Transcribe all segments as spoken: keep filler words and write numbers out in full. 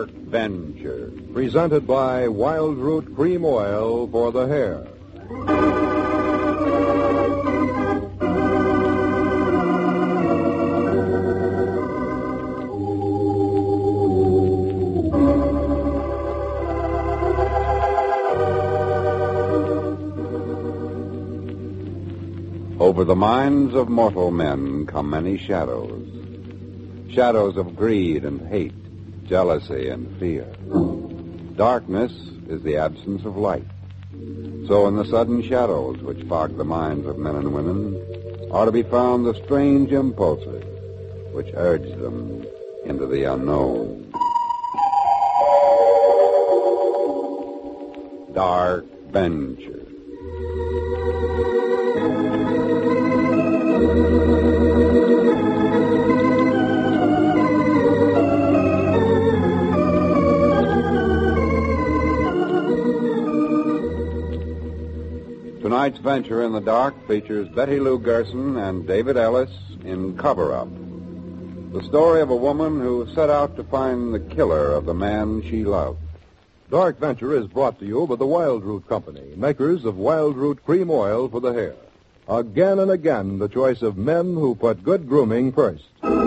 Dark Venture, presented by Wild Root Cream Oil for the hair. Over the minds of mortal men come many shadows. Shadows of greed and hate, jealousy and fear. Darkness is the absence of light. So in the sudden shadows which fog the minds of men and women are to be found the strange impulses which urge them into the unknown. Dark Venture. Tonight's venture in the dark features Betty Lou Gerson and David Ellis in Cover Up, the story of a woman who set out to find the killer of the man she loved. Dark Venture is brought to you by the Wild Root Company, makers of Wild Root Cream Oil for the hair. Again and again, the choice of men who put good grooming first.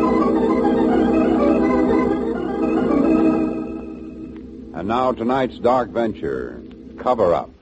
And now tonight's Dark Venture, Cover Up.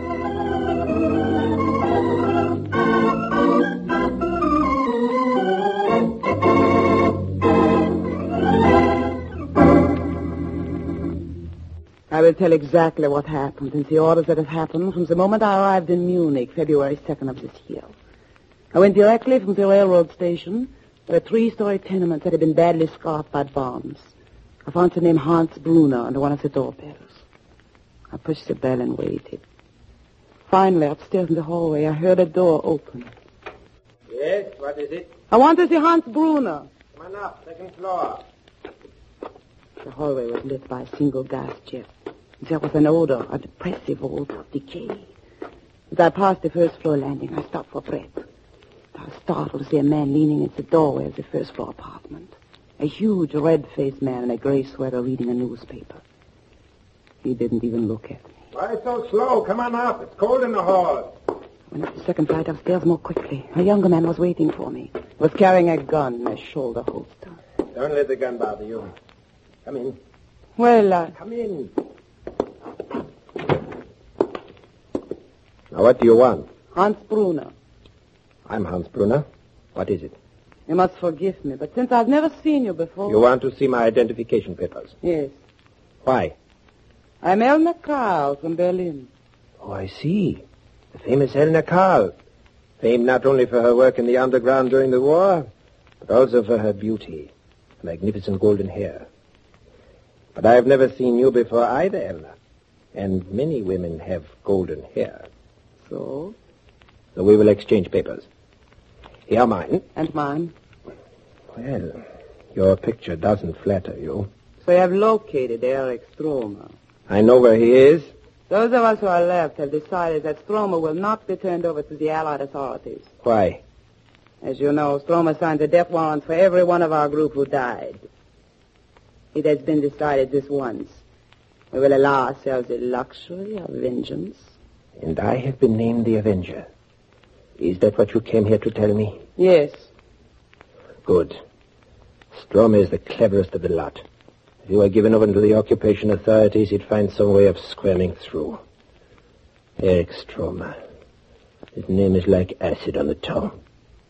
I will tell exactly what happened and the orders that have happened from the moment I arrived in Munich, February second of this year. I went directly from the railroad station to a three-story tenement that had been badly scarred by bombs. I found the name Hans Brunner under one of the doorbells. I pushed the bell and waited. Finally, upstairs in the hallway, I heard a door open. Yes, what is it? I want to see Hans Brunner. Come on up, second floor. The hallway was lit by a single gas jet. There was an odor, a depressive odor of decay. As I passed the first floor landing, I stopped for breath. I was startled to see a man leaning in the doorway of the first floor apartment. A huge, red-faced man in a gray sweater reading a newspaper. He didn't even look at me. Why so slow? Come on up. It's cold in the hall. I went up the second flight upstairs more quickly. A younger man was waiting for me. He was carrying a gun in a shoulder holster. Don't let the gun bother you. Come in. Well, uh... Come in. Now, what do you want? Hans Brunner. I'm Hans Brunner. What is it? You must forgive me, but since I've never seen you before... You want to see my identification papers? Yes. Why? I'm Elna Karl from Berlin. Oh, I see. The famous Elna Karl. Famed not only for her work in the underground during the war, but also for her beauty, her magnificent golden hair. But I've never seen you before either, Elna. And many women have golden hair. So? So we will exchange papers. Here are mine. And mine. Well, your picture doesn't flatter you. So you have located Eric Stromer. I know where he is. Those of us who are left have decided that Stromer will not be turned over to the Allied authorities. Why? As you know, Stromer signed a death warrant for every one of our group who died. It has been decided this once. We will allow ourselves the luxury of vengeance. And I have been named the Avenger. Is that what you came here to tell me? Yes. Good. Stromer is the cleverest of the lot. If you were given over to the occupation authorities, he'd find some way of squirming through. Eric Stromer. His name is like acid on the tongue.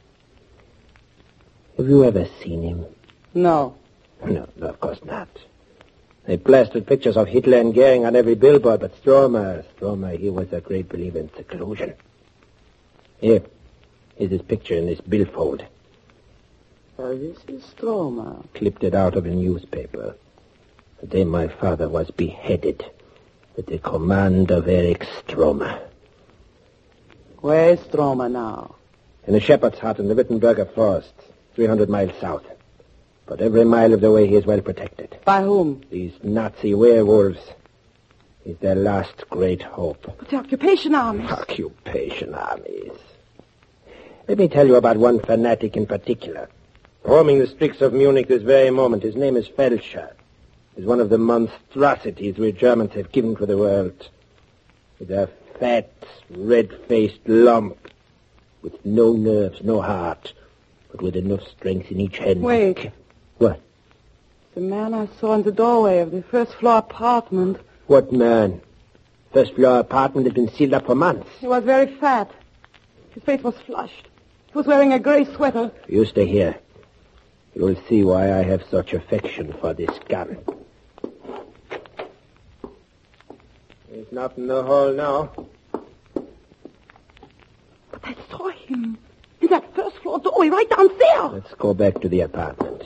Have you ever seen him? No. No, no, of course not. They plastered pictures of Hitler and Goering on every billboard, but Stromer, Stromer, he was a great believer in seclusion. Here, here's his picture in this billfold. So this is Stromer. Clipped it out of a newspaper. The day my father was beheaded, at the command of Eric Stromer. Where is Stromer now? In a shepherd's hut in the Wittenberger forest, three hundred miles south. But every mile of the way he is well protected. By whom? These Nazi werewolves. He's their last great hope. But the occupation armies. Occupation armies. Let me tell you about one fanatic in particular. Roaming the streets of Munich this very moment. His name is Felscher. is one of the monstrosities we Germans have given to the world. With a fat, red-faced lump, with no nerves, no heart, but with enough strength in each hand. Wait. What? The man I saw in the doorway of the first-floor apartment. What man? First-floor apartment has been sealed up for months. He was very fat. His face was flushed. He was wearing a gray sweater. You stay here. You'll see why I have such affection for this gun. He's not in the hall now. But I saw him in that first-floor doorway right downstairs. Let's go back to the apartment.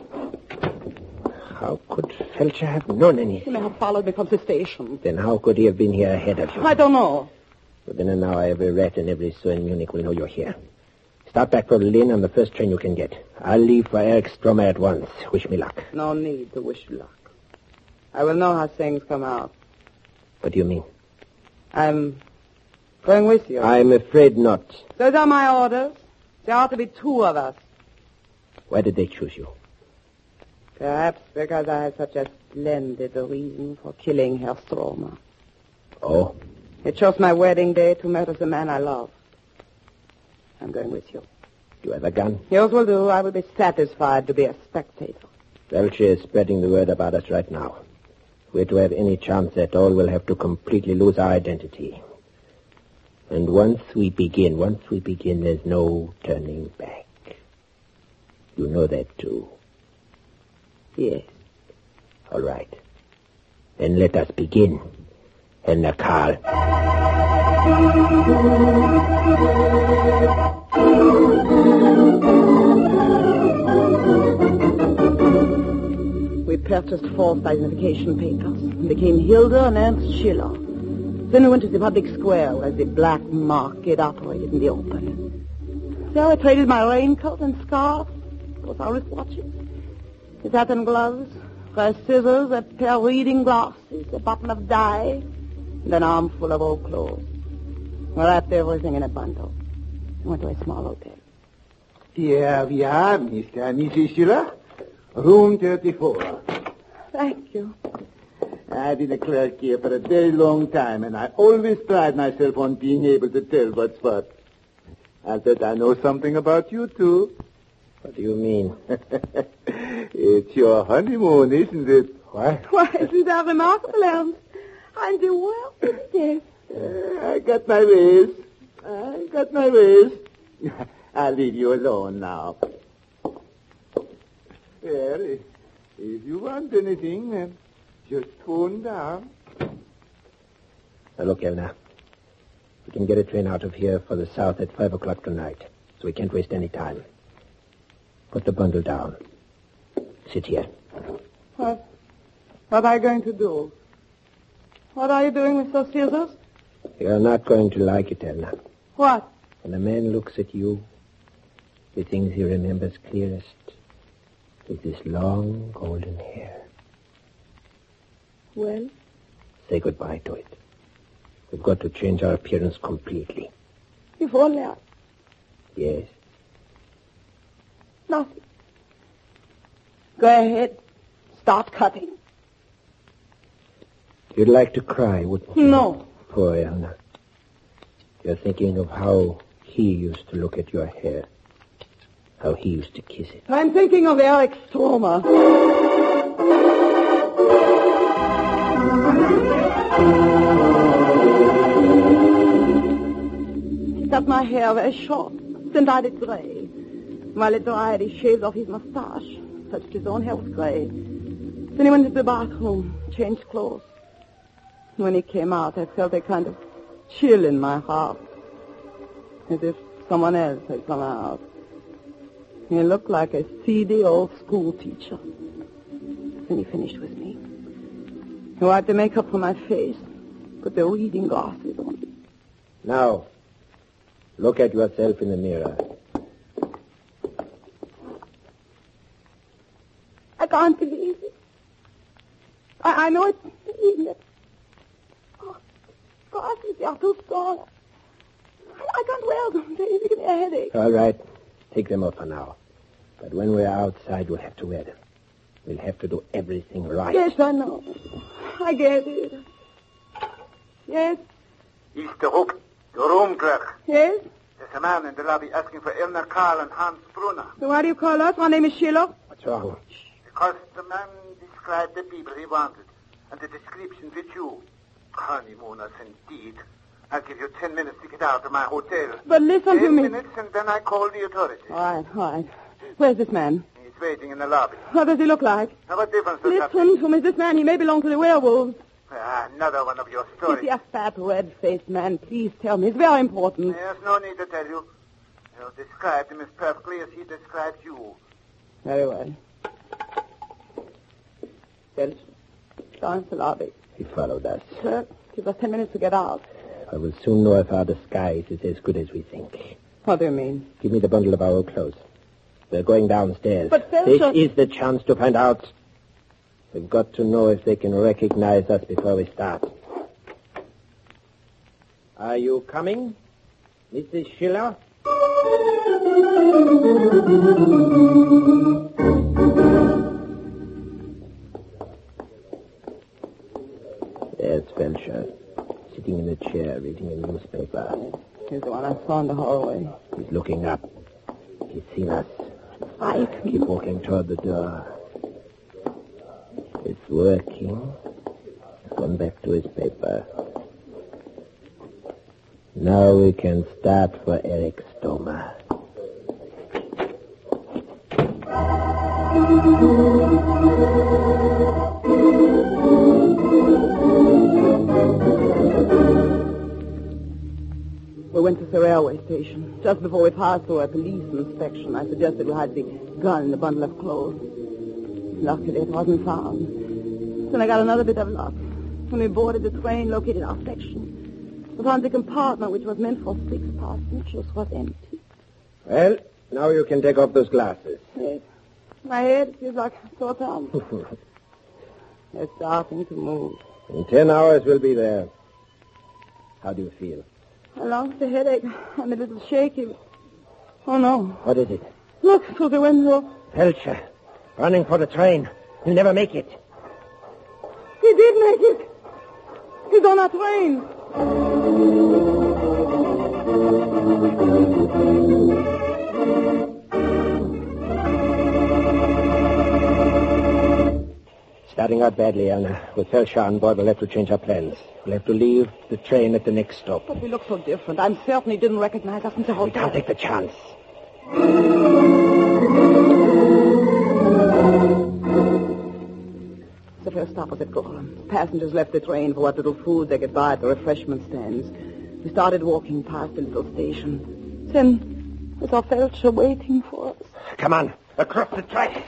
How could Felcher have known He anything? may have followed me from the station. Then how could he have been here ahead of you? I don't know. Within an hour, every rat and every sewer in Munich will know you're here. Start back for the Lynn on the first train you can get. I'll leave for Eric Stromer at once. Wish me luck. No need to wish you luck. I will know how things come out. What do you mean? I'm going with you. I'm afraid not. Those are my orders. There ought to be two of us. Why did they choose you? Perhaps because I had such a splendid reason for killing Herr Stromer. Oh? They chose my wedding day to murder the man I love. I'm going with you. You have a gun? Yours will do. I will be satisfied to be a spectator. Felcher is spreading the word about us right now. If we're to have any chance at all, we'll have to completely lose our identity. And once we begin, once we begin, there's no turning back. You know that, too. Yes. All right. Then let us begin. Herr Karl. We purchased false identification papers and became Hilda and Ernst Schiller. Then we went to the public square where the black market operated in the open. There I traded my raincoat and scarf, both our wristwatches, the satin gloves, fresh scissors, a pair of reading glasses, a bottle of dye, and an armful of old clothes. We wrapped everything in a bundle and went to a small hotel. Here we are, Mister and Missus Schiller. Room thirty-four. Thank you. I've been a clerk here for a very long time, and I always pride myself on being able to tell what's what. I bet I know something about you, too. What do you mean? It's your honeymoon, isn't it? What? Why, isn't that remarkable, Ernst? I'm the world to death. Uh, I got my ways. I got my ways. I'll leave you alone now. Well, if, if you want anything, uh, just phone down. Now, look, Elna. We can get a train out of here for the south at five o'clock tonight, so we can't waste any time. Put the bundle down. Sit here. What? What are you going to do? What are you doing with those scissors? You're not going to like it, Elna. What? When a man looks at you, the things he remembers clearest is this long golden hair. Well? Say goodbye to it. We've got to change our appearance completely. If only I... Yes. Nothing. Go ahead. Start cutting. You'd like to cry, wouldn't you? No. Poor Elna. You're thinking of how he used to look at your hair. How he used to kiss it. I'm thinking of Eric Stromer. He cut my hair very short, then dyed it gray. While it dried, he shaved off his mustache, touched his own hair with gray. Then he went into the bathroom, changed clothes. When he came out, I felt a kind of chill in my heart, as if someone else had come out. He looked like a seedy old school teacher. Then he finished with me. He wiped the makeup from my face, put the reading glasses on me. Now, look at yourself in the mirror. I can't believe it. I, I know it's isn't it? Oh, glasses, they are too small. I, I can't wear them. They, they give me a headache. All right. Take them off for now. But when we're outside, we'll have to wear them. We'll have to do everything right. Yes, I know. I get it. Yes? Mister Hook, the room clerk. Yes? There's a man in the lobby asking for Elmer Karl and Hans Brunner. So why do you call us? My name is Schiller. What's wrong? Because the man described the people he wanted, and the description fit you. Honeymooners, indeed. I'll give you ten minutes to get out of my hotel. But listen ten to me. Ten minutes, and then I call the authorities. All right, all right. Where's this man? He's waiting in the lobby. What does he look like? Now, what difference does that Listen to me. This man, he may belong to the werewolves. Ah, another one of your Is stories. he a fat, red-faced man? Please tell me. It's very important. There's no need to tell you. You described him as perfectly as he described you. Very well. Well, down to the lobby. He followed us. Sir, give us ten minutes to get out. I will soon know if our disguise is as good as we think. What do you mean? Give me the bundle of our old clothes. We're going downstairs. But, Felcher... This is the chance to find out. We've got to know if they can recognize us before we start. Are you coming, Missus Schiller? There's Felcher, sitting in a chair reading a newspaper. He's the one I saw in the hallway. He's looking up. He's seen us. Right. Keep walking toward the door. It's working. He's gone back to his paper. Now we can start for Eric Stomer. We went to the railway station. Just before we passed through a police inspection, I suggested we hide the gun in the bundle of clothes. Luckily, it wasn't found. Then I got another bit of luck. When we boarded the train located our section, we found the compartment which was meant for six passengers was empty. Well, now you can take off those glasses. Yes. My head feels like so dumb. It's starting to move. In ten hours, we'll be there. How do you feel? I lost the headache. I'm a little shaky. Oh, no. What is it? Look through the window. Felcher, running for the train. He'll never make it. He did make it. He's on our train. Starting out badly, Elna. With Felcher on board, we'll have to change our plans. We'll have to leave the train at the next stop. But we look so different. I'm certain he didn't recognize us from the We hotel. can't take the chance. The first stop was at Gorham. Passengers left the train for what little food they could buy at the refreshment stands. We started walking past the little station. Then we saw Felcher waiting for us. Come on, across the tracks.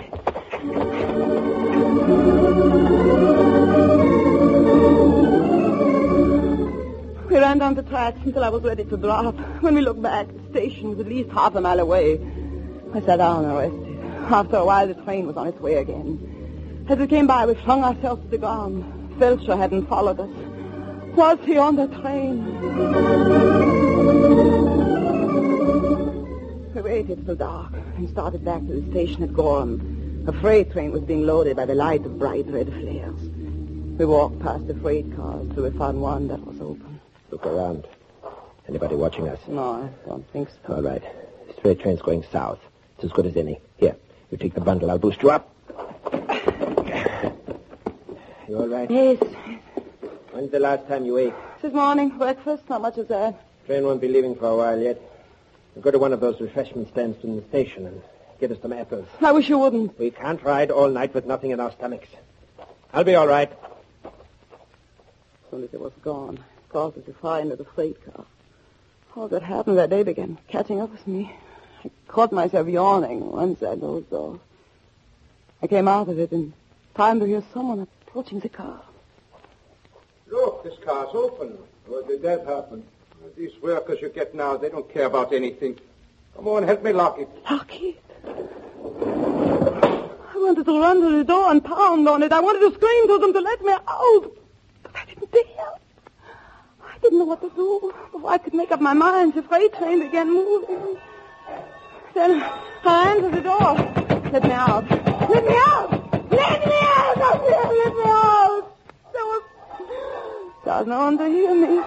We ran down the tracks until I was ready to drop. When we looked back, the station was at least half a mile away. I sat down and rested. After a while, the train was on its way again. As we came by, we flung ourselves to the ground. Felcher hadn't followed us. Was he on the train? We waited till dark and started back to the station at Gorham. A freight train was being loaded by the light of bright red flares. We walked past the freight cars till we found one that was open. Look around. Anybody watching us? No, I don't think so. All right. This freight train's going south. It's as good as any. Here, you take the bundle. I'll boost you up. You all right? Yes. When's the last time you ate? This morning, breakfast, not much of that. Train won't be leaving for a while yet. We'll go to one of those refreshment stands in the station and get us some apples. I wish you wouldn't. We can't ride all night with nothing in our stomachs. I'll be all right. As soon as it was gone, I crawled as a fly into the freight car. All that happened that day began catching up with me. I caught myself yawning once I dozed off. I came out of it in time to hear someone approaching the car. Look, this car's open. What did that happen? These workers you get now, they don't care about anything. Come on, help me lock it. Lock it? I wanted to run to the door and pound on it. I wanted to scream to them to let me out. But I didn't dare. I didn't know what to do. Before I could make up my mind, the freight train began moving. Then I ran to the door. Let me out. Let me out. had no one to hear me.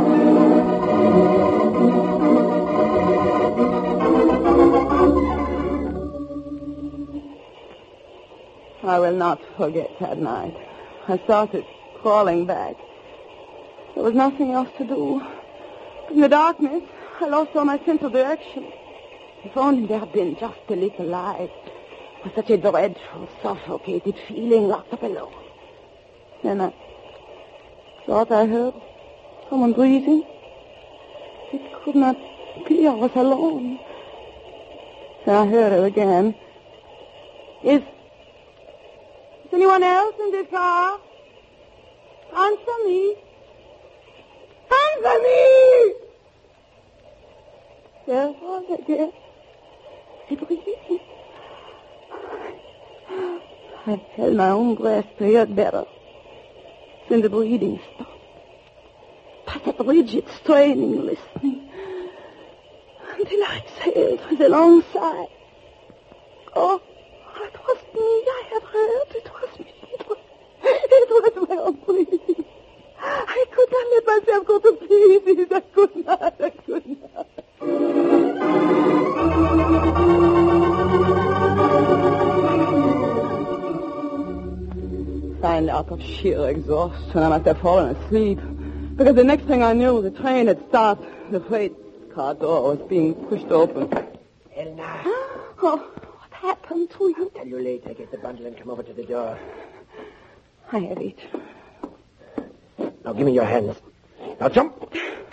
I will not forget that night. I started crawling back. There was nothing else to do. In the darkness, I lost all my sense of direction. If only there had been just a little light, with such a dreadful, suffocated feeling locked up alone. Then I thought I heard someone breathing. It could not be I was alone. Then I heard it again. Is, is anyone else in this car? Answer me. Answer me! There it was again. The breathing. I held my own breath to hear it better. Then the breathing stopped. I sat rigid, straining, listening, until I exhaled with a long sigh. Oh, it was me I had heard. It was me. It was, it was my own breathing. I could not let myself go to pieces. I could not. I could not. Finally, out of sheer exhaustion, I must have fallen asleep. Because the next thing I knew, the train had stopped. The freight car door was being pushed open. Elna. Oh, what happened to you? I'll tell you later. Get the bundle and come over to the door. I have it. Now give me your hands. Now jump.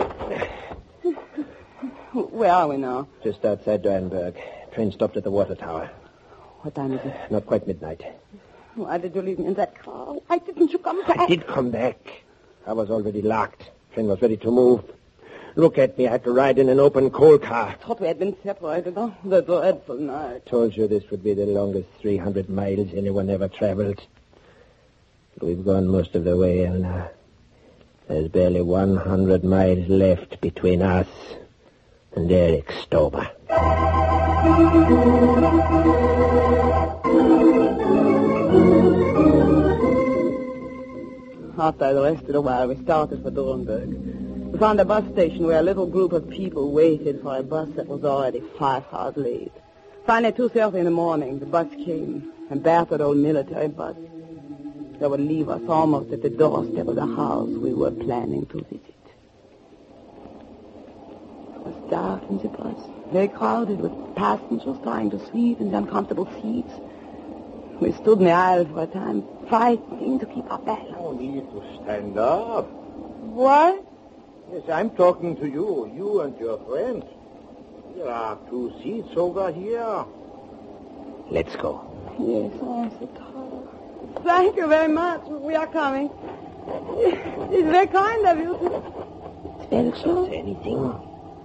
Where are we now? Just outside Durenberg. Train stopped at the water tower. What time is it? Not quite midnight. Why did you leave me in that car? Why didn't you come back? I did come back. I was already locked. Train was ready to move. Look at me. I had to ride in an open coal car. I thought we had been separated on the dreadful night. I told you this would be the longest three hundred miles anyone ever traveled. We've gone most of the way, and uh, there's barely one hundred miles left between us and Eric Stober. After I rested a while, we started for Durenberg. We found a bus station where a little group of people waited for a bus that was already five hours late. Finally, at two thirty in the morning, the bus came, a battered old military bus that would leave us almost at the doorstep of the house we were planning to visit. It was dark in the bus, very crowded with passengers trying to sleep in the uncomfortable seats. We stood in the aisle for a time, fighting to keep our balance. No need to stand up. What? Yes, I'm talking to you, you and your friend. There are two seats over here. Let's go. Yes, oh, I'm so tired. Thank you very much. We are coming. It's very kind of you. Felcher? Anything?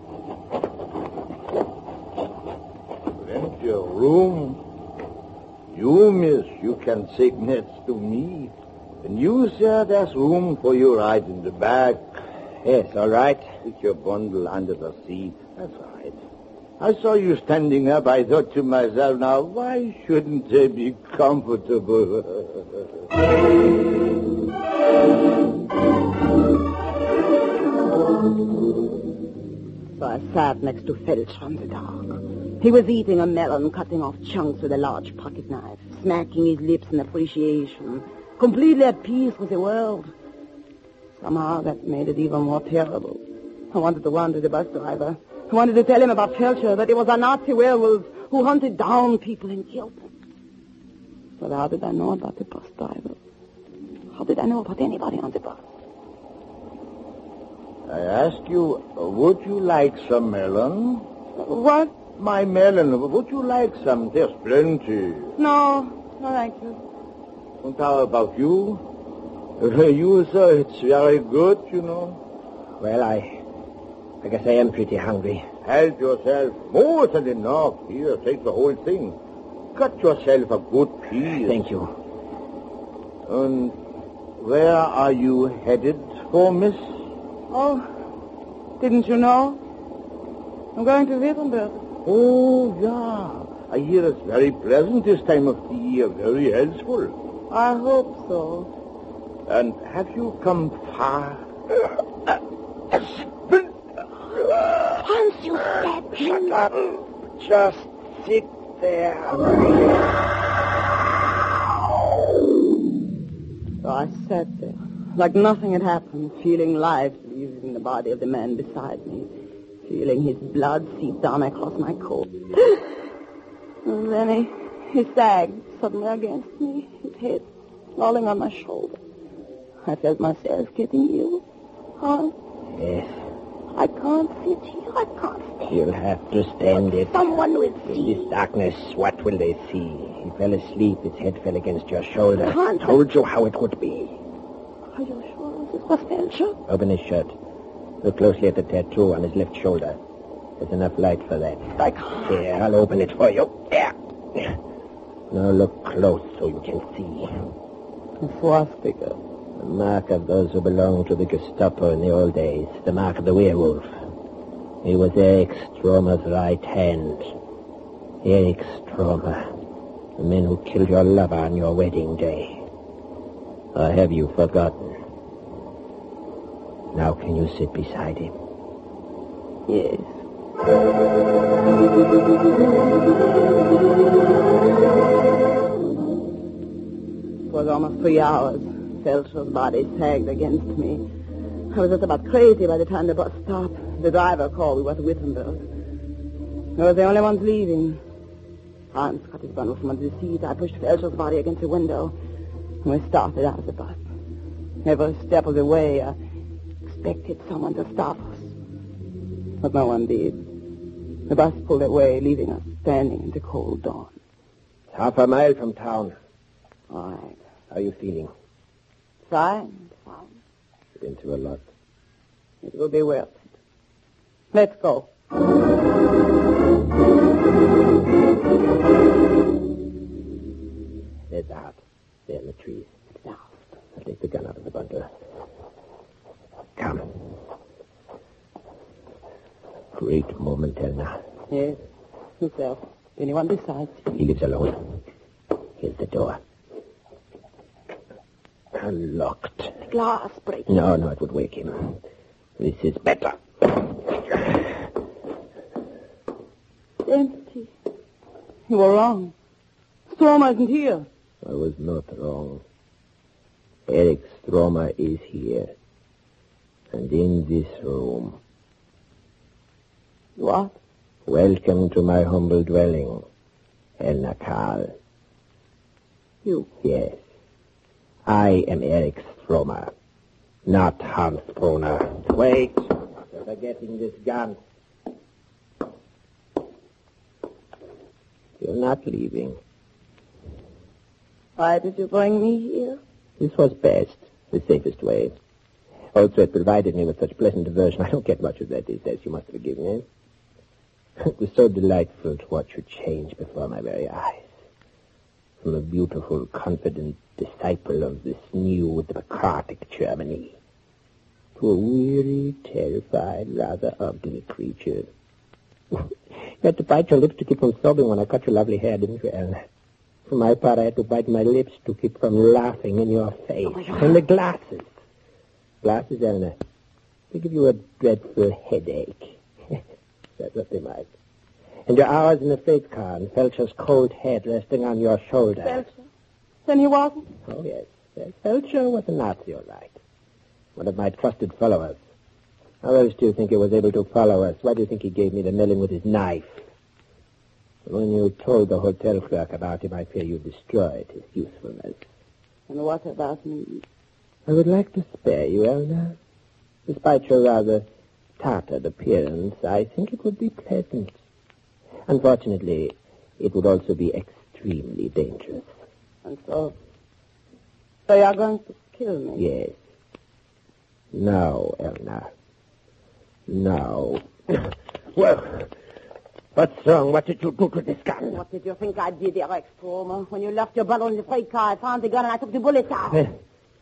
Plenty of room. You, miss, you can sit next to me. And you, sir, there's room for you right in the back. Yes, all right. Put your bundle under the seat. That's right. I saw you standing up. I thought to myself, now, why shouldn't they be comfortable? So I sat next to Felcher in the dark. He was eating a melon, cutting off chunks with a large pocket knife, smacking his lips in appreciation, completely at peace with the world. Somehow that made it even more terrible. I wanted to run to the bus driver. I wanted to tell him about Felcher, that he was a Nazi werewolf who hunted down people and killed them. But how did I know about the bus driver? How did I know about anybody on the bus? I asked you, would you like some melon? What? My melon, would you like some? There's plenty. No, no, thank you. And how about you? You, sir, it's very good, you know. Well, I... I guess I am pretty hungry. Help yourself. More than enough. Here, take the whole thing. Cut yourself a good piece. Thank you. And where are you headed for, miss? Oh, didn't you know? I'm going to Wittenberg. Oh, yeah. I hear it's very pleasant this time of the year. Very healthful. I hope so. And have you come far Once you stabbed him. Shut up. Just sit there. So I sat there, like nothing had happened, feeling life leaving the body of the man beside me, feeling his blood seep down across my coat. And then he, he sagged suddenly against me, his head falling on my shoulder. I felt myself getting ill. Huh? Yes. I can't sit here. I can't stand. You'll have to stand it. Someone will In see. this darkness, what will they see? He fell asleep. His head fell against your shoulder. Can't- Told you how it would be. Are you sure this was Felcher? Open his shirt. Look closely at the tattoo on his left shoulder. There's enough light for that. I can't. Here, I'll open it for you. There. Now look close so you can see. A swastika. The mark of those who belonged to the Gestapo in the old days. The mark of the werewolf. He was Erich Stromer's right hand. Erich Stromer. The man who killed your lover on your wedding day. Or have you forgotten? Now can you sit beside him? Yes. It was almost three hours. Felcher's body sagged against me. I was just about crazy by the time the bus stopped. The driver called. We were to Wittenberg. We were the only ones leaving. Hans cut his bundle from under the seat. I pushed Felcher's body against the window. And we started out of the bus. Every step of the way, I expected someone to stop us. But no one did. The bus pulled away, leaving us standing in the cold dawn. Half a mile from town. All right. How are you feeling? Fine, fine. You've been through a lot. It will be worth it. Let's go. There's the hut. There in the trees. Now. I'll take the gun out of the bundle. Come. Great moment, Elna. Yes. Yourself. Anyone besides you? He lives alone. Here's the door. Unlocked. The glass breaking. No, no, it would wake him. This is better. Empty. You were wrong. Stromer isn't here. I was not wrong. Erich Stromer is here. And in this room. What? Welcome to my humble dwelling, Elna Karl. You. Yes. I am Erich Stromer, not Hans Brunner. Wait. You're forgetting this gun. You're not leaving. Why did you bring me here? This was best, the safest way. Also, it provided me with such pleasant diversion. I don't get much of that these days. You must forgive me. It was so delightful to watch you change before my very eyes. From a beautiful, confident disciple of this new democratic Germany to a weary, terrified, rather ugly creature. You had to bite your lips to keep from sobbing when I cut your lovely hair, didn't you, Elna? For my part, I had to bite my lips to keep from laughing in your face. Oh, and the glasses. Glasses, Elna. They give you a dreadful headache. That's what they might. And your hours in the freight car and Felcher's cold head resting on your shoulder. Felcher? Then he wasn't? Oh, yes. yes. Felcher was a Nazi, all right. One of my trusted followers. How else do you think he was able to follow us? Why do you think he gave me the melon with his knife? When you told the hotel clerk about him, I fear you destroyed his usefulness. And what about me? I would like to spare you, Elna. Despite your rather tattered appearance, I think it would be pleasant. Unfortunately, it would also be extremely dangerous. And so, so you're going to kill me? Yes. Now, Elna. Now. Well, what's wrong? What did you do to this gun? What did you think I did, Erich Stromer? When you left your bundle in the freight car, I found the gun and I took the bullets out.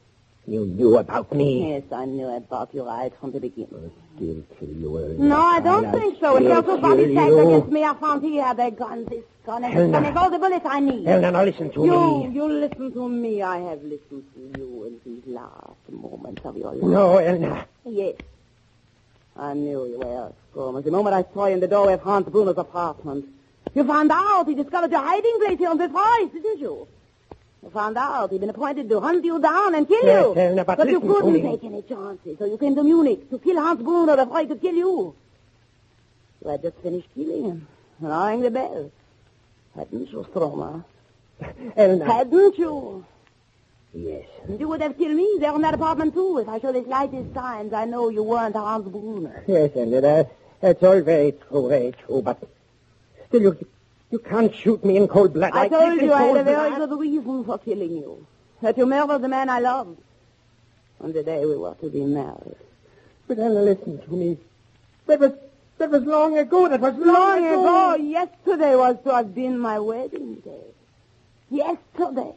You knew about me. Yes, I knew about you right from the beginning. I'll still kill you, Elna. No, I don't I'll think so. If still you're so body kill tagged you. against me, I found he had a gun, this gun, and this Elna. gun is all the bullets I need. Elna, now listen to you, me. You listen to me. I have listened to you in these last moments of your life. No, Elna. Yes. I knew you were, Stromer. The moment I saw you in the doorway of Hans Bruner's apartment. You found out he discovered your hiding place here on this forest, didn't you? You found out he'd been appointed to hunt you down and kill Yes, you. Elna, but you listen to couldn't me. take any chances, so you came to Munich to kill Hans Bruner before he could kill you. You had just finished killing him and ringing the bell. Hadn't you, Stromer? Elna. Hadn't you? Yes. And you would have killed me there in that apartment, too, if I showed the slightest signs I know you weren't Hans Bruner. Yes, Elna, that, that's all very true, very true, but still you, you can't shoot me in cold blood. I like told this in you I had cold a very blood. good reason for killing you. That you murdered the man I loved. On the day we were to be married. But Elna, listen to me. That was, that was long ago. That was long, Long ago, yesterday was to have been my wedding day. Yesterday.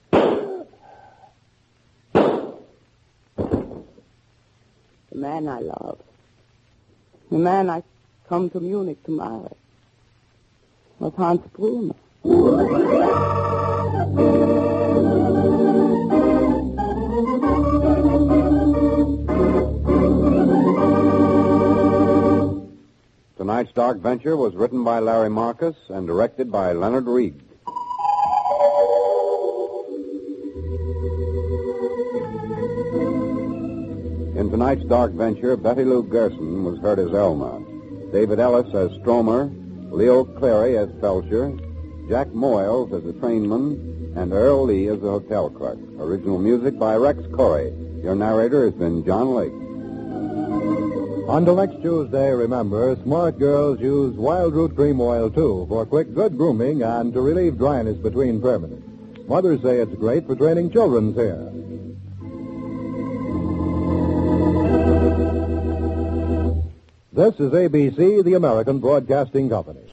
The man I loved. The man I come to Munich to marry. Was Hans Bruner. Tonight's Dark Venture was written by Larry Marcus and directed by Leonard Reed. In tonight's Dark Venture, Betty Lou Gerson was heard as Elma, David Ellis as Stromer, Leo Clary as Felcher, Jack Moyles as a trainman, and Earl Lee as a hotel clerk. Original music by Rex Corey. Your narrator has been John Lake. Until next Tuesday, remember, smart girls use Wild Root Cream Oil, too, for quick, good grooming and to relieve dryness between permanents. Mothers say it's great for training children's hair. This is A B C, the American Broadcasting Company.